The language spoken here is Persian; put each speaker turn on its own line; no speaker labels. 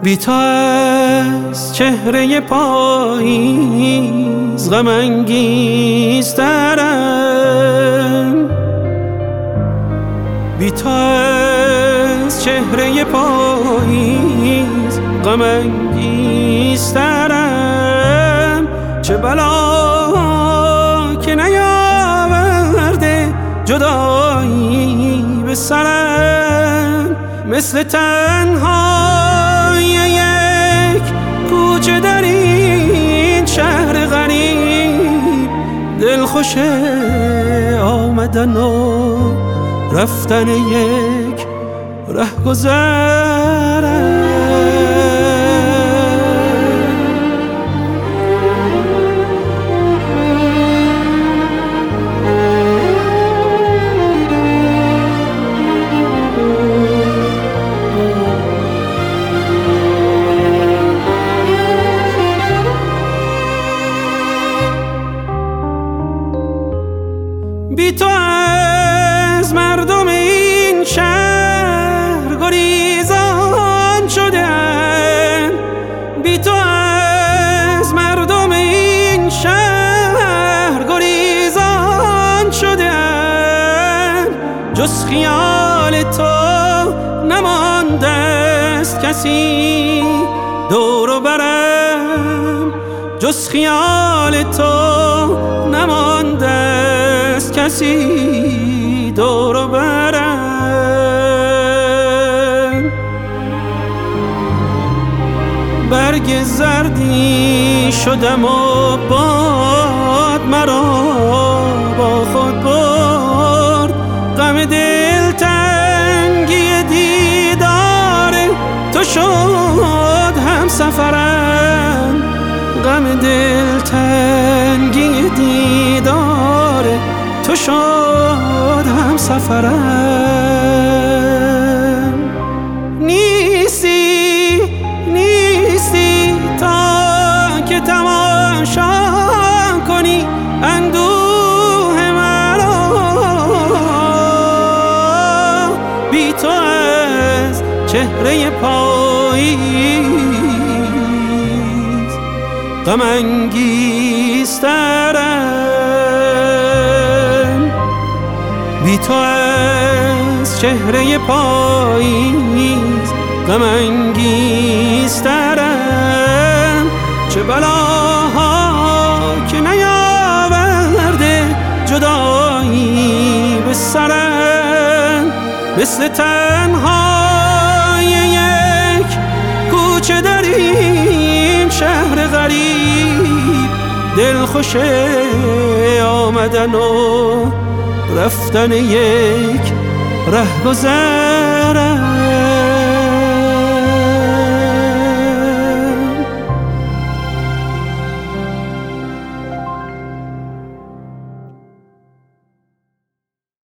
بی تو از چهره پاییز غم انگیزترم، بی تو از چهره پاییز غم انگیزترم. چه بلا که نیاورده جدایی به سرم، مثل تنهای یک کوچه در این شهر غریب، دلخوش آمدن و رفتن یک رهگذرم. بی تو از مردم این شهر گریزان شدم، بی تو از مردم این شهر گریزان شدم. جز خیال تو نمانده است کسی دور و برم، جز خیال تو نمانده است کسی دور و برم. برگ زردی شدم و باد مرا با خود برد، غم دلتنگی دیدار تو شد همسفرم، غم دلتنگی دیدار تو شد همسفرم. نیستی تا که تماشا کنی اندوه مرا، بی تو از چهره پاییز غم انگیزترم، بی تو از چهره پاییز غم انگیزترم. چه بلاها که نیاورده جدایی به سرم، مثل تنهای یک کوچه در این شهر غریب، دلخوش آمدن و رفتن یک رهگذرم.